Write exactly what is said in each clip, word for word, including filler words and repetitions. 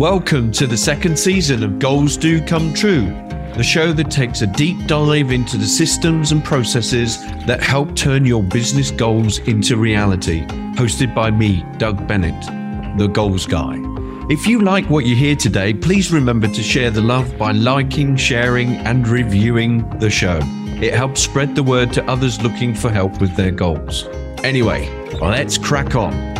Welcome to the second season of Goals Do Come True, the show that takes a deep dive into the systems and processes that help turn your business goals into reality. Hosted by me, Doug Bennett, the Goals Guy. If you like what you hear today, please remember to share the love by liking, sharing, and reviewing the show. It helps spread the word to others looking for help with their goals. Anyway, let's crack on.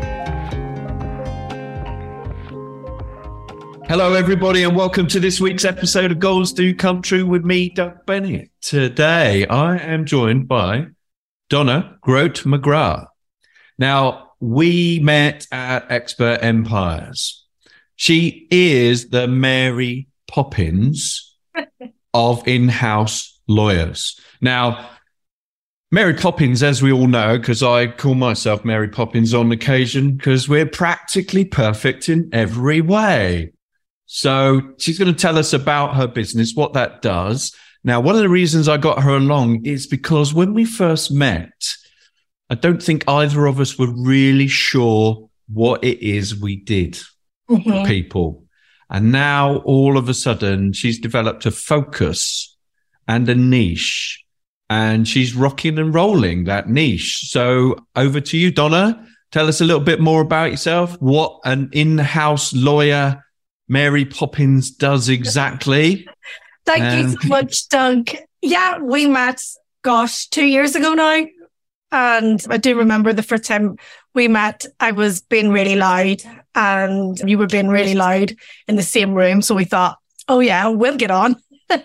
Hello, everybody, and welcome to this week's episode of Goals Do Come True with me, Doug Bennett. Today, I am joined by Donna Grote-McGrath. Now, we met at Expert Empires. She is the Mary Poppins of in-house lawyers. Now, Mary Poppins, as we all know, because I call myself Mary Poppins on occasion, because we're practically perfect in every way. So she's going to tell us about her business, what that does. Now, one of the reasons I got her along is because when we first met, I don't think either of us were really sure what it is we did mm-hmm. for people. And now all of a sudden she's developed a focus and a niche, and she's rocking and rolling that niche. So over to you, Donna. Tell us a little bit more about yourself, what an in-house lawyer Mary Poppins does exactly. Thank um, you so much, Doug. Yeah, we met, gosh, two years ago now. And I do remember the first time we met, I was being really loud and you were being really loud in the same room. So we thought, oh yeah, we'll get on. As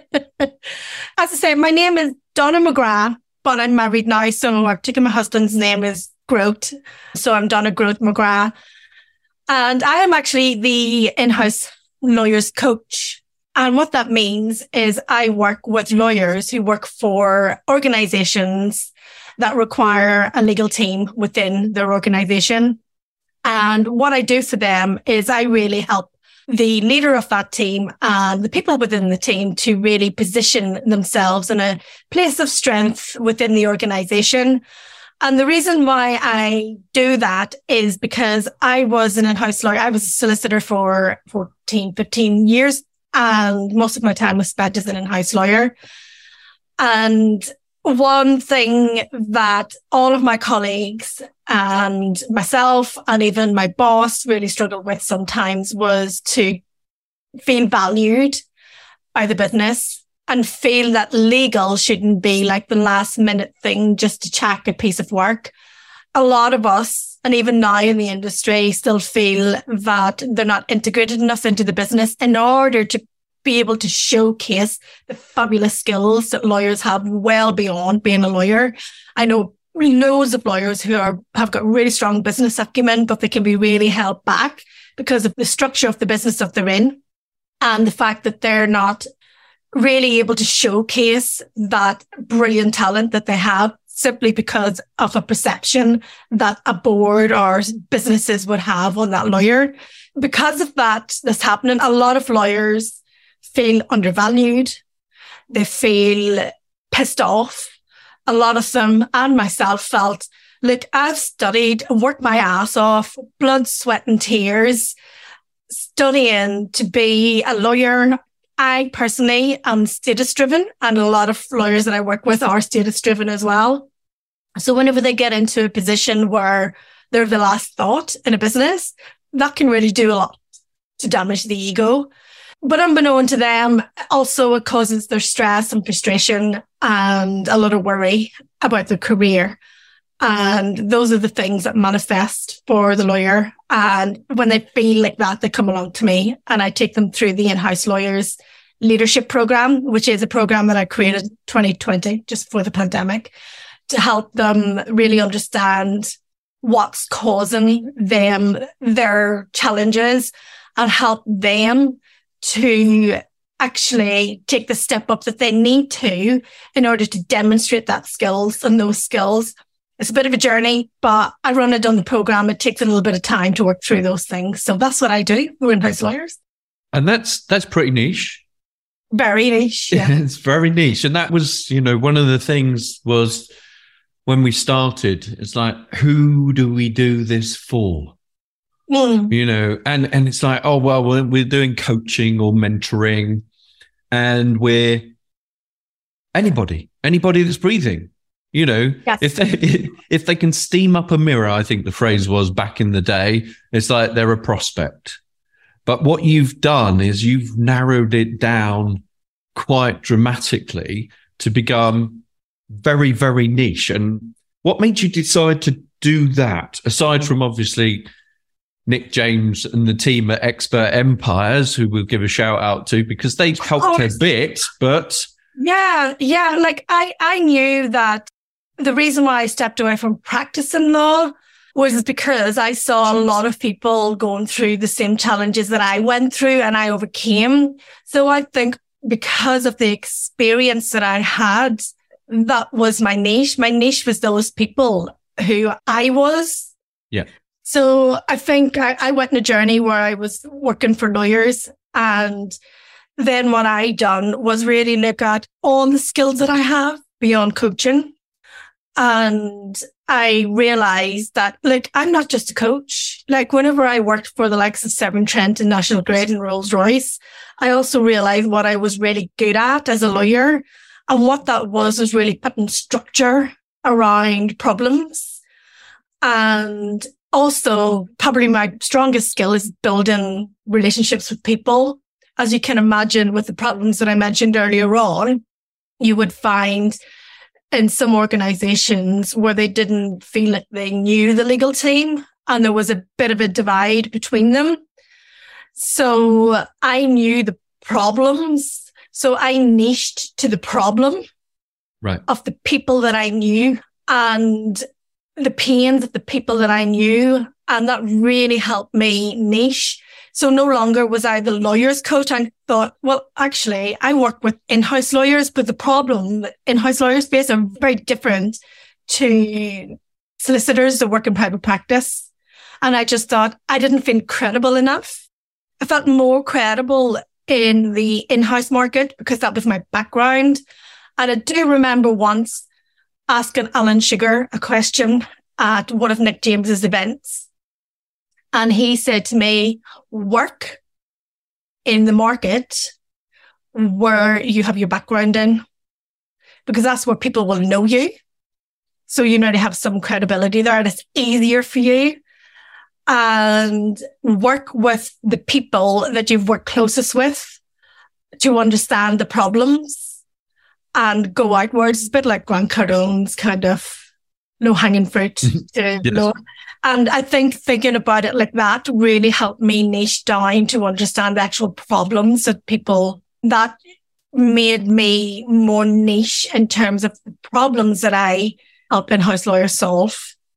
I say, my name is Donna McGrath, but I'm married now. So I've taken my husband's name is Grote. So I'm Donna Grote-McGrath. And I am actually the in-house lawyers coach. And what that means is I work with lawyers who work for organizations that require a legal team within their organization. And what I do for them is I really help the leader of that team and the people within the team to really position themselves in a place of strength within the organization. And the reason why I do that is because I was an in-house lawyer. I was a solicitor for fourteen, fifteen years, and most of my time was spent as an in-house lawyer. And one thing that all of my colleagues and myself and even my boss really struggled with sometimes was to feel valued by the business and feel that legal shouldn't be like the last minute thing just to check a piece of work. A lot of us, and even now in the industry, still feel that they're not integrated enough into the business in order to be able to showcase the fabulous skills that lawyers have well beyond being a lawyer. I know loads of lawyers who are have got really strong business acumen, but they can be really held back because of the structure of the business that they're in and the fact that they're not really able to showcase that brilliant talent that they have simply because of a perception that a board or businesses would have on that lawyer. Because of that, that's happening. A lot of lawyers feel undervalued. They feel pissed off. A lot of them, and myself, felt, look, I've studied and worked my ass off, blood, sweat and tears, studying to be a lawyer. I personally am status driven, and a lot of lawyers that I work with are status driven as well. So whenever they get into a position where they're the last thought in a business, that can really do a lot to damage the ego. But unbeknown to them, also it causes their stress and frustration and a lot of worry about their career. And those are the things that manifest for the lawyer. And when they feel like that, they come along to me and I take them through the in-house lawyers leadership program, which is a program that I created in twenty twenty, just before the pandemic, to help them really understand what's causing them their challenges and help them to actually take the step up that they need to in order to demonstrate that skills and those skills. It's a bit of a journey, but I run it on the program. It takes a little bit of time to work through those things. So that's what I do. We're in-house lawyers. And that's that's pretty niche. Very niche. Yeah. It's very niche. And that was, you know, one of the things was when we started, it's like, who do we do this for? Mm. You know, and, and it's like, oh, well, we're, we're doing coaching or mentoring, and we're anybody, anybody that's breathing, you know, Yes. if they, if they can steam up a mirror, I think the phrase was back in the day, it's like they're a prospect. But what you've done is you've narrowed it down quite dramatically to become very, very niche. And what made you decide to do that, aside from obviously Nick James and the team at Expert Empires, who we'll give a shout out to because they've helped a bit, but... Yeah, yeah. Like I, I knew that the reason why I stepped away from practicing law was because I saw a lot of people going through the same challenges that I went through and I overcame. So I think because of the experience that I had, that was my niche. My niche was those people who I was. Yeah. So I think I, I went on a journey where I was working for lawyers, and then what I done was really look at all the skills that I have beyond coaching. And I realized that, like, I'm not just a coach. Like, whenever I worked for the likes of Severn Trent and National Grid and Rolls-Royce, I also realized what I was really good at as a lawyer. And what that was, was really putting structure around problems. And also, probably my strongest skill is building relationships with people. As you can imagine, with the problems that I mentioned earlier on, you would find in some organizations where they didn't feel like they knew the legal team and there was a bit of a divide between them. So I knew the problems. So I niched to the problem right. of the people that I knew and the pains of the people that I knew. And that really helped me niche. So no longer was I the lawyer's coach. I thought, well, actually, I work with in-house lawyers, but the problem in-house lawyers face are very different to solicitors that work in private practice. And I just thought I didn't feel credible enough. I felt more credible in the in-house market because that was my background. And I do remember once asking Alan Sugar a question at one of Nick James's events. And he said to me, work in the market where you have your background in, because that's where people will know you. So you know to have some credibility there and it's easier for you. And work with the people that you've worked closest with to understand the problems and go outwards. It's a bit like Grant Cardone's kind of low-hanging fruit. to yes. low. And I think thinking about it like that really helped me niche down to understand the actual problems that people, that made me more niche in terms of the problems that I help in-house lawyers solve.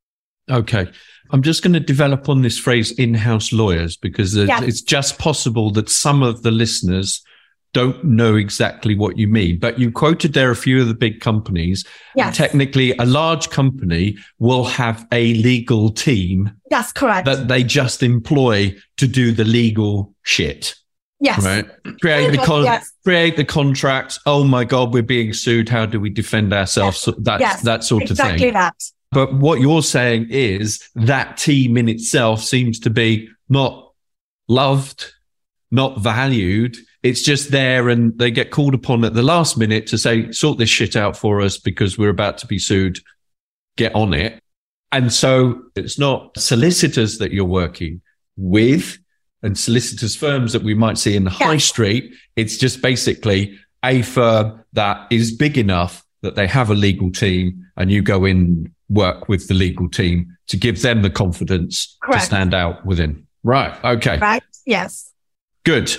Okay. I'm just going to develop on this phrase in-house lawyers because Yeah. it's just possible that some of the listeners don't know exactly what you mean, but you quoted there a few of the big companies. Yes. Technically, a large company will have a legal team. That's correct. That they just employ to do the legal shit. Yes. Right. Create the con- yes. create the contract. Oh my God, we're being sued. How do we defend ourselves? Yes. So that, yes. that sort exactly of thing. Exactly that. But what you're saying is that team in itself seems to be not loved, not valued. It's just there and they get called upon at the last minute to say, sort this shit out for us because we're about to be sued. Get on it. And so it's not solicitors that you're working with and solicitors firms that we might see in the yeah. high street. It's just basically a firm that is big enough that they have a legal team and you go in, work with the legal team to give them the confidence Correct. to stand out within. Right. Okay. Right. Yes. Good.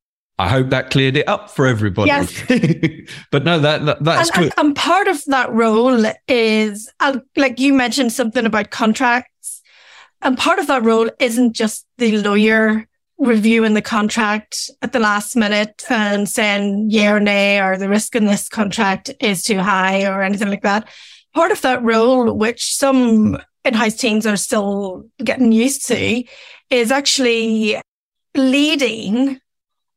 I hope that cleared it up for everybody. Yes. But no, that, that that's and, good. And, and part of that role is, uh, like you mentioned something about contracts, and part of that role isn't just the lawyer reviewing the contract at the last minute and saying yeah or nay, or the risk in this contract is too high or anything like that. Part of that role, which some in-house teams are still getting used to, is actually leading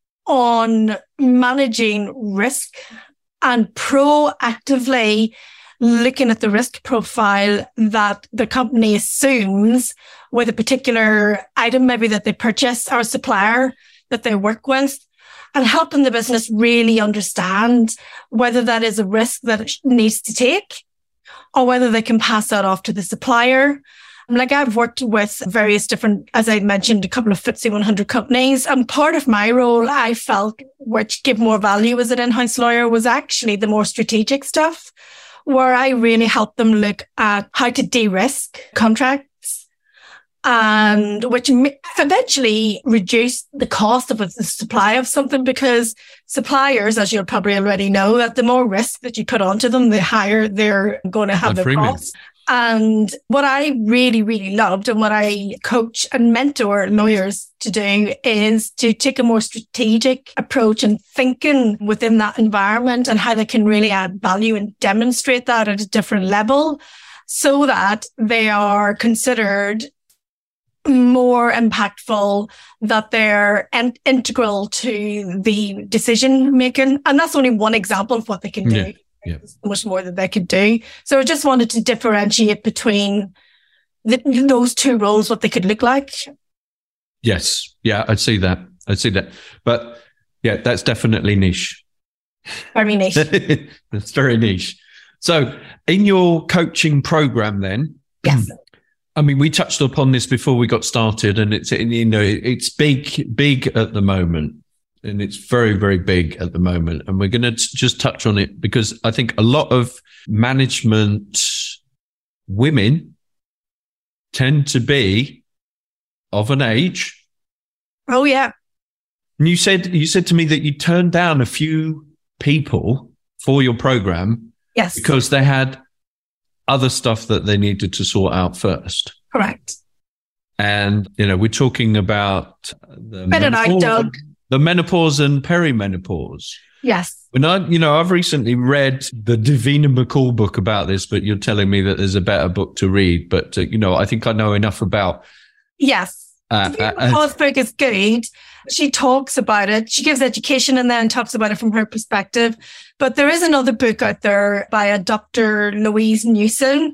on managing risk and proactively looking at the risk profile that the company assumes with a particular item, maybe that they purchase, or a supplier that they work with, and helping the business really understand whether that is a risk that it needs to take or whether they can pass that off to the supplier. Like, I've worked with various different, as I mentioned, a couple of F T S E one hundred companies. And part of my role, I felt, which gave more value as an in-house lawyer, was actually the more strategic stuff, where I really helped them look at how to de-risk contracts, and which eventually reduced the cost of the supply of something, because suppliers, as you'll probably already know, that the more risk that you put onto them, the higher they're going to have their costs. And what I really, really loved, and what I coach and mentor lawyers to do, is to take a more strategic approach and thinking within that environment and how they can really add value and demonstrate that at a different level, so that they are considered more impactful, that they're in- integral to the decision making. And that's only one example of what they can do. Yeah. Yeah. There's much more that they could do. So I just wanted to differentiate between the, those two roles, what they could look like. Yes. Yeah, I see that. I see that. But yeah, that's definitely niche. Very niche. That's very niche. So in your coaching program then, yes. I mean, we touched upon this before we got started, and it's, you know, it's big, big at the moment. And it's very, very big at the moment. And we're going to t- just touch on it because I think a lot of management women tend to be of an age. Oh, yeah. And you said, you said to me that you turned down a few people for your program. Yes. Because they had other stuff that they needed to sort out first. Correct. And, you know, we're talking about the Better night, Doug. The menopause and perimenopause. Yes. When I, you know, I've recently read the Davina McCall book about this, but you're telling me that there's a better book to read. But, uh, you know, I think I know enough about. Yes. Uh, Davina uh, McCall's book is good. She talks about it. She gives education in there and talks about it from her perspective. But there is another book out there by a Doctor Louise Newson.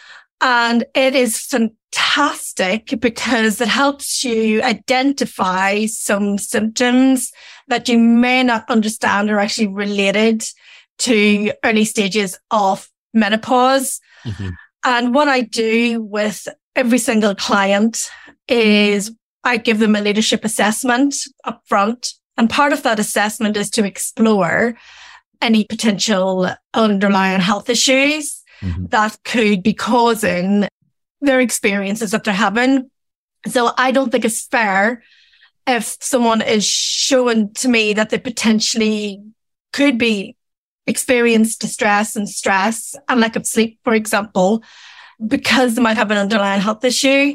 And it is fantastic because it helps you identify some symptoms that you may not understand are actually related to early stages of menopause. Mm-hmm. And what I do with every single client is I give them a leadership assessment up front. And part of that assessment is to explore any potential underlying health issues Mm-hmm. that could be causing their experiences that they're having. So I don't think it's fair if someone is showing to me that they potentially could be experiencing distress and stress and lack of sleep, for example, because they might have an underlying health issue.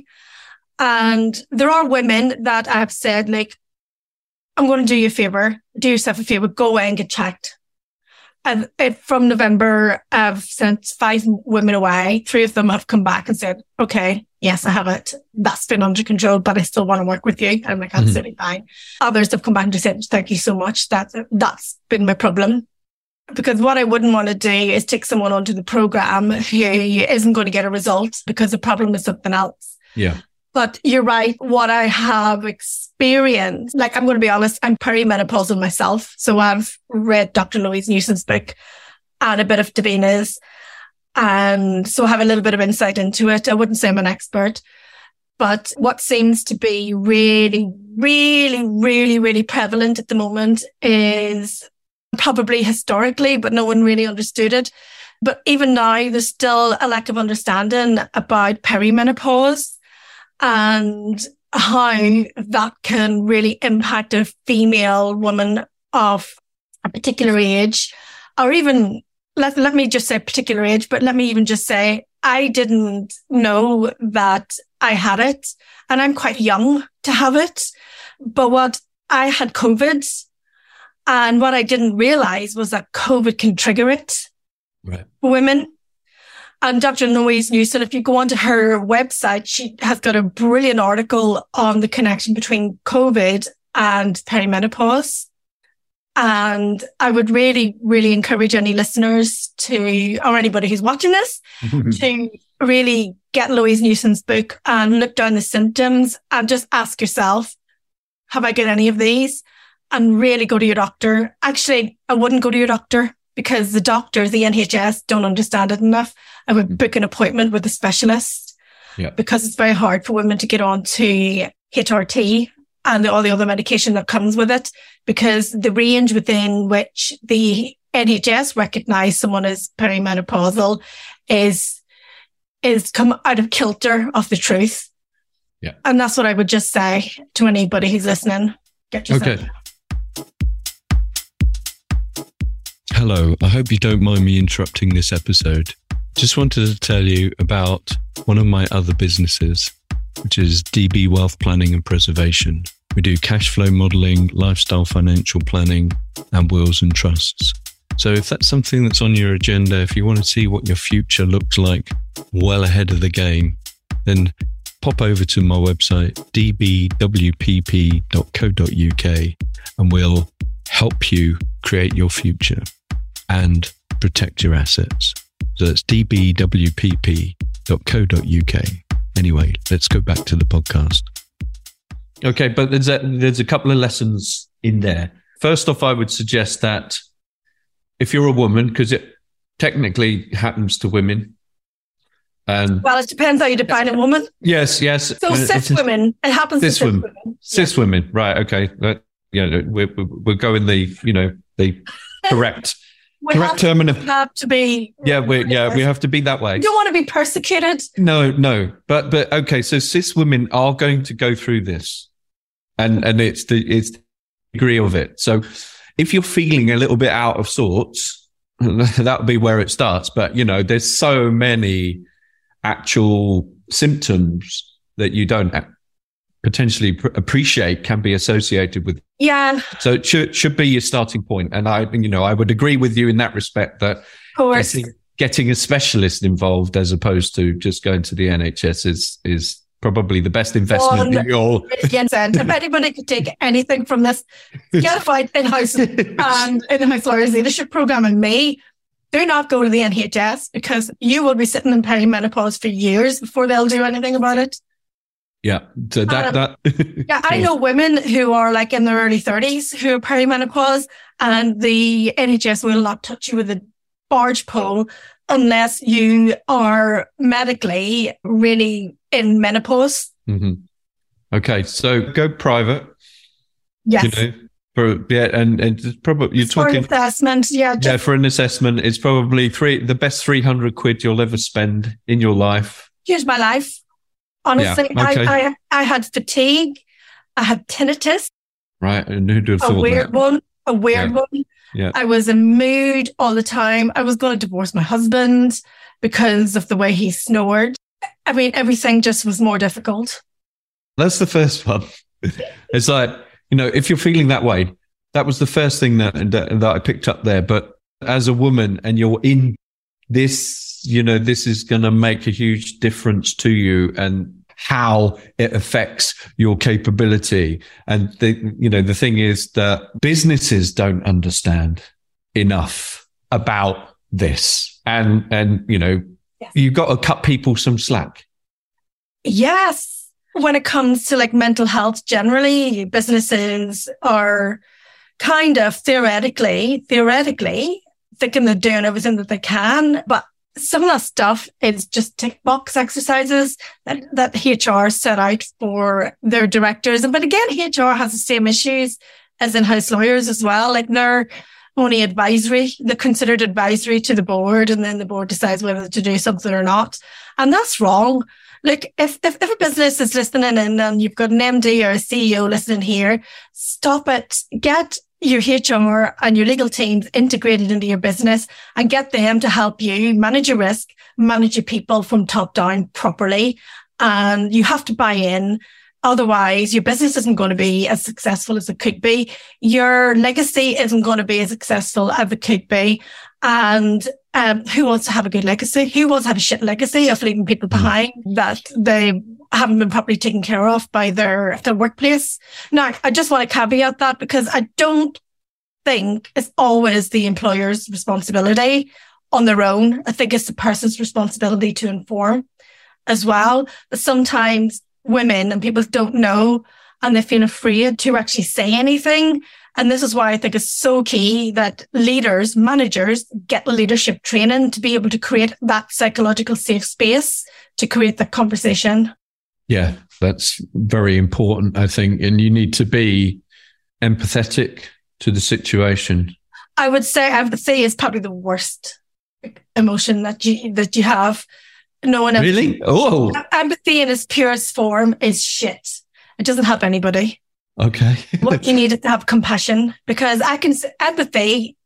And there are women that I've said, like, I'm going to do you a favor, do yourself a favor, go away and get checked. And it, from November, I've sent five women away. Three of them have come back and said, okay, yes, I have it. That's been under control, but I still want to work with you. I'm like, absolutely mm-hmm. fine. Others have come back and said, thank you so much. That's, that's been my problem. Because what I wouldn't want to do is take someone onto the program who isn't going to get a result because the problem is something else. Yeah. But you're right. What I have experienced, like, I'm going to be honest, I'm perimenopausal myself. So I've read Doctor Louise Newson's book and a bit of Davina's. And so I have a little bit of insight into it. I wouldn't say I'm an expert, but what seems to be really, really, really, really prevalent at the moment is probably historically, but no one really understood it. But even now, there's still a lack of understanding about perimenopause and how that can really impact a female woman of a particular age, or even, let, let me just say particular age, but let me even just say, I didn't know that I had it, and I'm quite young to have it. But what I had COVID, and what I didn't realize was that COVID can trigger it right. for women. And Doctor Louise Newson, if you go onto her website, she has got a brilliant article on the connection between COVID and perimenopause. And I would really, really encourage any listeners to, or anybody who's watching this, to really get Louise Newson's book and look down the symptoms and just ask yourself, have I got any of these? And really go to your doctor. Actually, I wouldn't go to your doctor because the doctors, the N H S, don't understand it enough. I would book an appointment with a specialist yeah. because it's very hard for women to get on to H R T and all the other medication that comes with it, because the range within which the N H S recognise someone as perimenopausal is is come out of kilter of the truth. Yeah. And that's what I would just say to anybody who's listening. Get yourself. Okay. Hello, I hope you don't mind me interrupting this episode. Just wanted to tell you about one of my other businesses, which is D B Wealth Planning and Preservation. We do cash flow modelling, lifestyle financial planning, and wills and trusts. So if that's something that's on your agenda, if you want to see what your future looks like well ahead of the game, then pop over to my website, d b w p p dot co dot u k, and we'll help you create your future and protect your assets. So that's d b w p p dot co dot u k. Anyway, let's go back to the podcast. Okay, but there's a, there's a couple of lessons in there. First off, I would suggest that if you're a woman, because it technically happens to women. And well, it depends how you define a woman. Yes, yes. So uh, cis women, it happens cis to cis women. women. Cis yeah. women, right? Okay, that, yeah, we're we're going the you know the correct we correct have terminal. To, have to be. Yeah, we yeah we have to be that way. You don't want to be persecuted. No, no, but but okay. So cis women are going to go through this, and and it's the it's the degree of it. So if you're feeling a little bit out of sorts, that would be where it starts. But you know, there's so many actual symptoms that you don't potentially pr- appreciate can be associated with. Yeah. So it should should be your starting point. And I, you know, I would agree with you in that respect that of course. Getting, getting a specialist involved as opposed to just going to the N H S is is probably the best investment in your. Yes, and if anybody could take anything from this, get a fight in-house and in-house lawyers leadership program and me. Do not go to the N H S because you will be sitting in perimenopause for years before they'll do anything about it. Yeah. So that, um, that yeah, I know women who are like in their early thirties who are perimenopause, and the N H S will not touch you with a barge pole unless you are medically really in menopause. Mm-hmm. Okay. So go private. Yes. You know, for, yeah. And, and it's probably, you're for talking. For an assessment. Yeah. Just, yeah. For an assessment, it's probably three, the best three hundred quid you'll ever spend in your life. Here's my life. Honestly, yeah, okay. I, I I had fatigue, I had tinnitus. Right, and who'd have a thought weird that? one, a weird yeah. one. Yeah, I was in mood all the time. I was going to divorce my husband because of the way he snored. I mean, everything just was more difficult. That's the first one. It's like, you know, if you're feeling that way, that was the first thing that that, that I picked up there. But as a woman, and you're in this. You know, this is going to make a huge difference to you and how it affects your capability. And the, you know, the thing is that businesses don't understand enough about this. And, and, you know, yes. You've got to cut people some slack. Yes. When it comes to like mental health, generally, businesses are kind of theoretically, theoretically thinking they're doing everything that they can, but some of that stuff is just tick box exercises that, that H R set out for their directors. But again, H R has the same issues as in-house lawyers as well. Like they're only advisory, they're considered advisory to the board, and then the board decides whether to do something or not. And that's wrong. Like if, if, if a business is listening in and you've got an M D or a C E O listening here, stop it. Get your H R and your legal teams integrated into your business and get them to help you manage your risk, manage your people from top down properly. And you have to buy in. Otherwise, your business isn't going to be as successful as it could be. Your legacy isn't going to be as successful as it could be. And um, who wants to have a good legacy? Who wants to have a shit legacy of leaving people behind that they haven't been properly taken care of by their, their workplace? Now, I just want to caveat that because I don't think it's always the employer's responsibility on their own. I think it's the person's responsibility to inform as well. But sometimes women and people don't know and they feel afraid to actually say anything. And this is why I think it's so key that leaders, managers get leadership training to be able to create that psychological safe space to create the conversation. Yeah, that's very important, I think. And you need to be empathetic to the situation. I would say empathy is probably the worst emotion that you that you have. No one really? Oh, empathy in its purest form is shit. It doesn't help anybody. Okay. What you need is to have compassion, because I can empathy.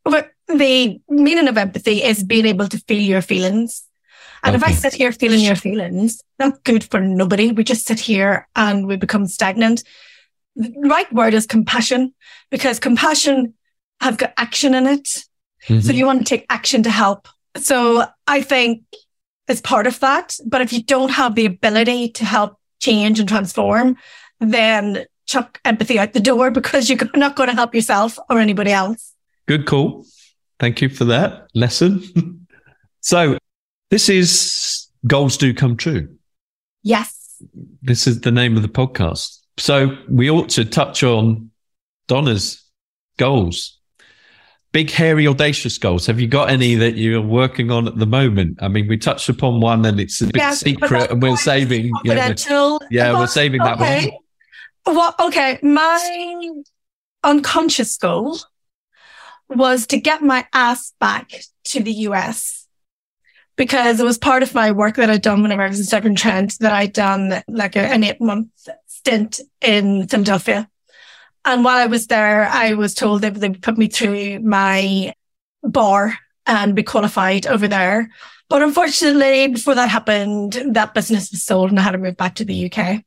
The meaning of empathy is being able to feel your feelings. And okay. If I sit here feeling your feelings, that's good for nobody. We just sit here and we become stagnant. The right word is compassion, because compassion has got action in it. Mm-hmm. So you want to take action to help. So I think it's part of that. But if you don't have the ability to help change and transform, then chuck empathy out the door, because you're not going to help yourself or anybody else. Good call. Thank you for that lesson. So this is Goals Do Come True. Yes. This is the name of the podcast. So we ought to touch on Donna's goals. Big, hairy, audacious goals. Have you got any that you're working on at the moment? I mean, we touched upon one and it's a bit yes, secret and we're saving. Yeah, we're, yeah, but, we're saving that okay. one. Well, okay, my unconscious goal was to get my ass back to the U S, because it was part of my work that I'd done whenever I was in Severn-Trent, that I'd done like a, an eight-month stint in Philadelphia. And while I was there, I was told that they would put me through my bar and be qualified over there. But unfortunately, before that happened, that business was sold and I had to move back to the U K.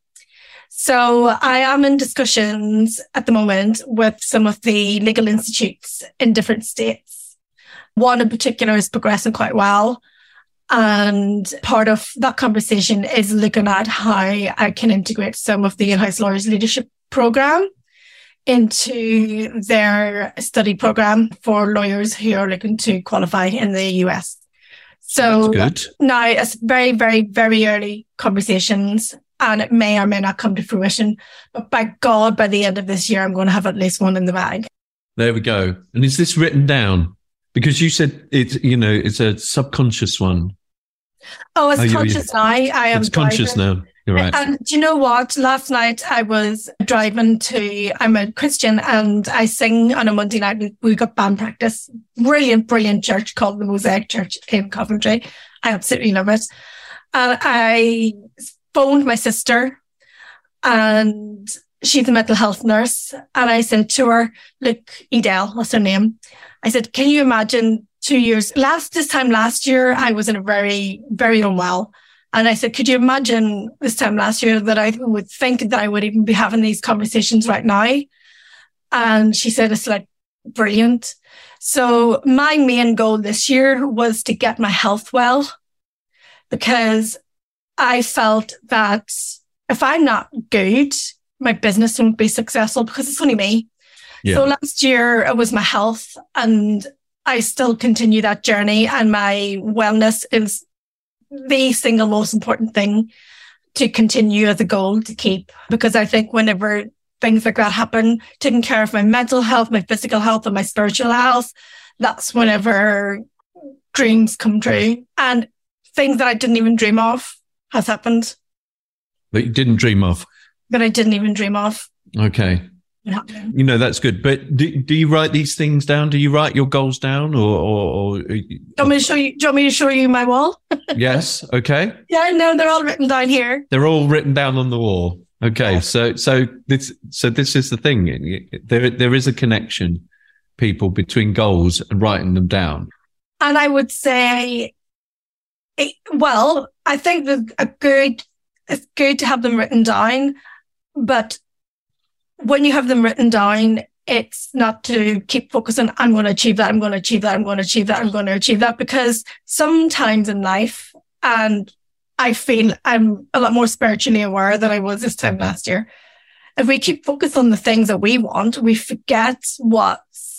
So I am in discussions at the moment with some of the legal institutes in different states. One in particular is progressing quite well. And part of that conversation is looking at how I can integrate some of the in-house lawyers leadership program into their study program for lawyers who are looking to qualify in the U S. So now it's very, very, very early conversations, and it may or may not come to fruition. But by God, by the end of this year, I'm going to have at least one in the bag. There we go. And is this written down? Because you said it's, you know, it's a subconscious one. Oh, it's oh, conscious now. I am It's conscious driving. now. You're right. And do you know what? Last night I was driving to, I'm a Christian and I sing on a Monday night. We, we got band practice. Brilliant, brilliant church called the Mosaic Church in Coventry. I absolutely love it. And I phoned my sister, and she's a mental health nurse. And I said to her, look, Edel, that's her name. I said, can you imagine two years, last, this time last year, I was in a very, very unwell. And I said, could you imagine this time last year that I would think that I would even be having these conversations right now? And she said, it's like brilliant. So my main goal this year was to get my health well, because I felt that if I'm not good, my business won't be successful, because it's only me. Yeah. So last year it was my health, and I still continue that journey, and my wellness is the single most important thing to continue as a goal to keep, because I think whenever things like that happen, taking care of my mental health, my physical health, and my spiritual health, that's whenever dreams come true, and things that I didn't even dream of has happened. That you didn't dream of? That I didn't even dream of. Okay. You know, that's good. But do, do you write these things down? Do you write your goals down, or, or, or do you want me to show you? Do you want me to show you my wall? Yes. Okay. Yeah, no, they're all written down here. They're all written down on the wall. Okay. Yeah. So, so this, so this is the thing. There, there is a connection, people, between goals and writing them down. And I would say, it, well, I think that a good, it's good to have them written down, but when you have them written down, it's not to keep focusing, I'm going to achieve that, I'm going to achieve that, I'm going to achieve that, I'm going to achieve that, because sometimes in life, and I feel I'm a lot more spiritually aware than I was this time last year, if we keep focused on the things that we want, we forget what's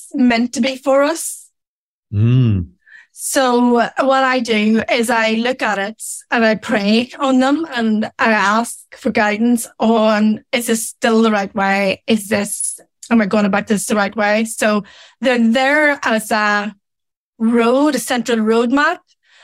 it's meant to be for us. Mm. So what I do is I look at it and I pray on them and I ask for guidance on, is this still the right way? Is this, am I going about this the right way? So they're there as a road, a central roadmap,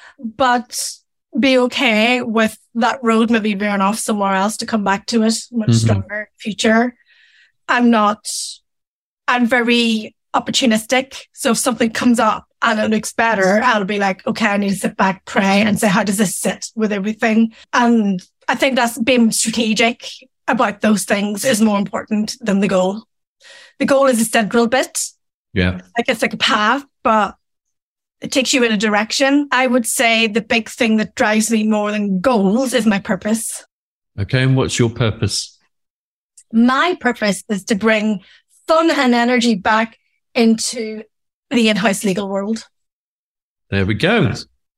but be okay with that road maybe veering off somewhere else to come back to it much mm-hmm. stronger future. I'm not, I'm very opportunistic. So if something comes up and it looks better, I'll be like, okay, I need to sit back, pray and say, how does this sit with everything? And I think that's being strategic about those things is more important than the goal. The goal is a central bit. Yeah. Like it's like a path, but it takes you in a direction. I would say the big thing that drives me more than goals is my purpose. Okay. And what's your purpose? My purpose is to bring fun and energy back into the in-house legal world. There we go.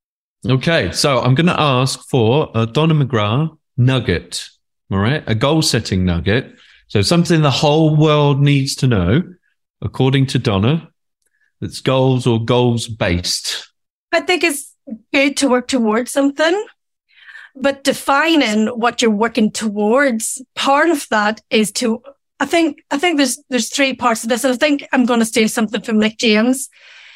Okay. So I'm going to ask for a Donna McGrath nugget. All right. A goal setting nugget. So something the whole world needs to know, according to Donna, that's goals or goals based. I think it's good to work towards something, but defining what you're working towards, part of that is to, I think, I think there's, there's three parts of this. And I think I'm going to steal something from Nick James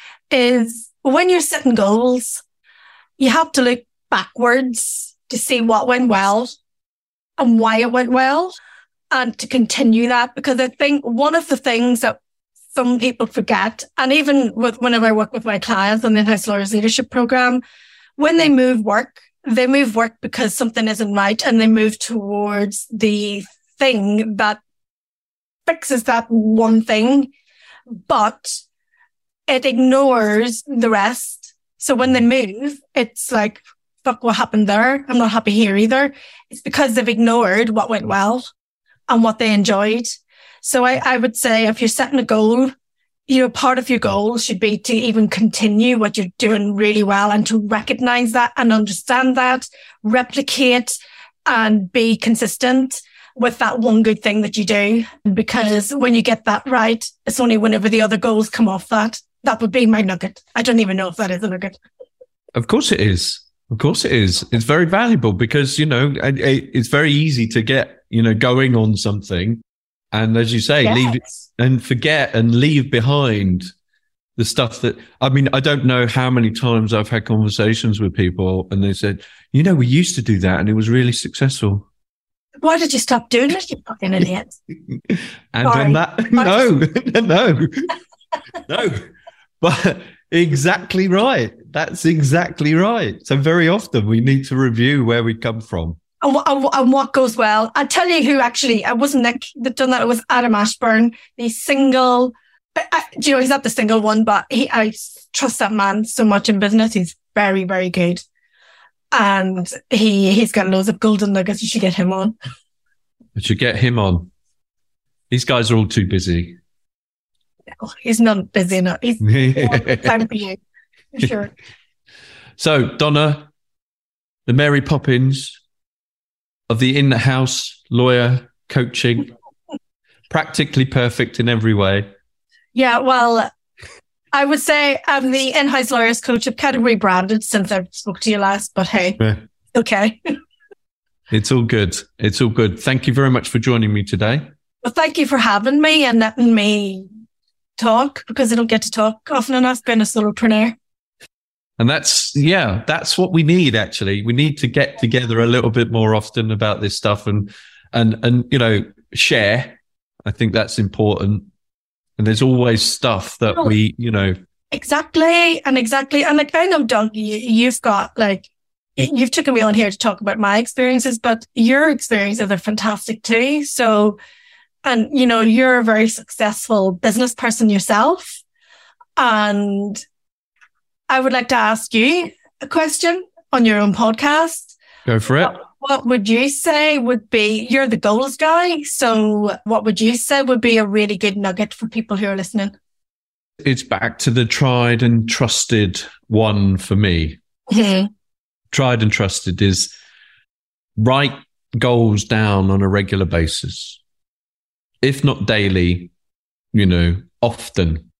is when you're setting goals, you have to look backwards to see what went well and why it went well and to continue that. Because I think one of the things that some people forget, and even with whenever I work with my clients on the In-House Lawyers Leadership Program, when they move work, they move work because something isn't right and they move towards the thing that fixes that one thing, but it ignores the rest. So when they move, it's like, fuck, what happened there? I'm not happy here either. It's because they've ignored what went well and what they enjoyed. So I, I would say if you're setting a goal, you know, part of your goal should be to even continue what you're doing really well and to recognize that and understand that, replicate and be consistent with that one good thing that you do. Because when you get that right, it's only whenever the other goals come off that. That would be my nugget. I don't even know if that is a nugget. Of course it is. Of course it is. It's very valuable because, you know, it's very easy to get, you know, going on something. And as you say, yes. leave it and forget and leave behind the stuff that, I mean, I don't know how many times I've had conversations with people and they said, you know, we used to do that and it was really successful. Why did you stop doing it, you fucking idiot? And Sorry. on that, no, no, no, but exactly right. That's exactly right. So very often we need to review where we come from. And what, and what goes well. I'll tell you who actually, it wasn't Nick that done that. It was Adam Ashburn, the single, I, do you know, he's not the single one, but he, I trust that man so much in business. He's very, very good. And he, he's got loads of golden nuggets. You should get him on. You should get him on. These guys are all too busy. No, he's not busy enough. He's time for you. For sure. So, Donna, the Mary Poppins of the in-house lawyer coaching, practically perfect in every way. Yeah, well, I would say I'm the in-house lawyers coach. I've kind of rebranded since I spoke to you last, but hey, yeah. Okay. It's all good. It's all good. Thank you very much for joining me today. Well, thank you for having me and letting me talk because I don't get to talk often enough being a solopreneur. And that's, yeah, that's what we need, actually. We need to get together a little bit more often about this stuff and, and, and, you know, share. I think that's important. And there's always stuff that oh, we, you know. Exactly. And exactly. And like, I know, Doug, you, you've got like, you've taken me on here to talk about my experiences, but your experiences are fantastic too. So, and, you know, you're a very successful business person yourself. And I would like to ask you a question on your own podcast. Go for it. What, what would you say would be, you're the goals guy, so what would you say would be a really good nugget for people who are listening? It's back to the tried and trusted one for me. Mm-hmm. Tried and trusted is write goals down on a regular basis. If not daily, you know, often.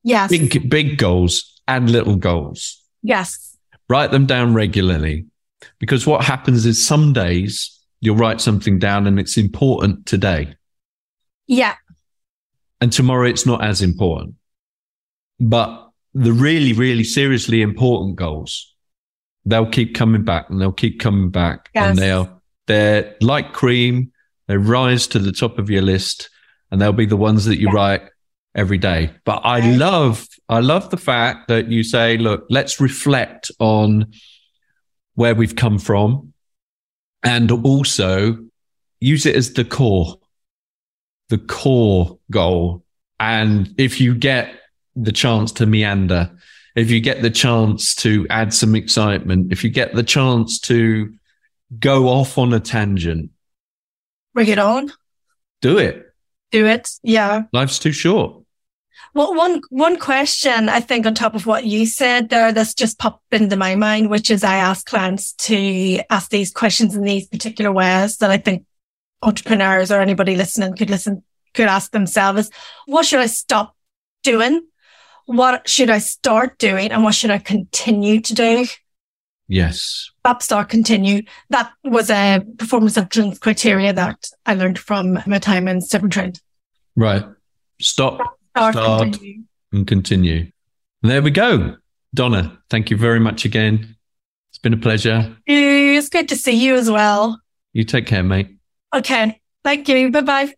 Yes. Big, big goals and little goals. Yes. Write them down regularly, because what happens is some days you'll write something down and it's important today. Yeah. And tomorrow it's not as important. But the really, really seriously important goals, they'll keep coming back and they'll keep coming back. Yes. And they'll, they're like cream. They rise to the top of your list, and they'll be the ones that you yeah. write every day. But I right. love, I love the fact that you say, look, let's reflect on where we've come from, and also use it as the core, the core goal. And if you get the chance to meander, if you get the chance to add some excitement, if you get the chance to go off on a tangent, bring it on. Do it. Do it. Yeah. Life's too short. Well, one one question I think on top of what you said there that's just popped into my mind, which is I ask clients to ask these questions in these particular ways that I think entrepreneurs or anybody listening could listen, could ask themselves. What should I stop doing? What should I start doing? And what should I continue to do? Yes. Stop, start, continue. That was a performance excellence criteria that I learned from my time in Step and Trend. Right. Stop, start, start continue. and continue. There we go. Donna, thank you very much again. It's been a pleasure. It's good to see you as well. You take care, mate. Okay. Thank you. Bye-bye.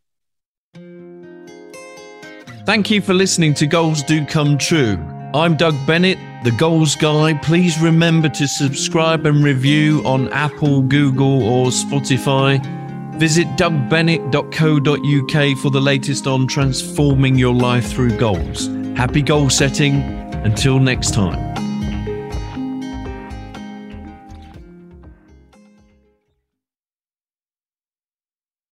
Thank you for listening to Goals Do Come True. I'm Doug Bennett, the Goals Guy. Please remember to subscribe and review on Apple, Google, or Spotify. Visit doug bennett dot co dot uk for the latest on transforming your life through goals. Happy goal setting. Until next time.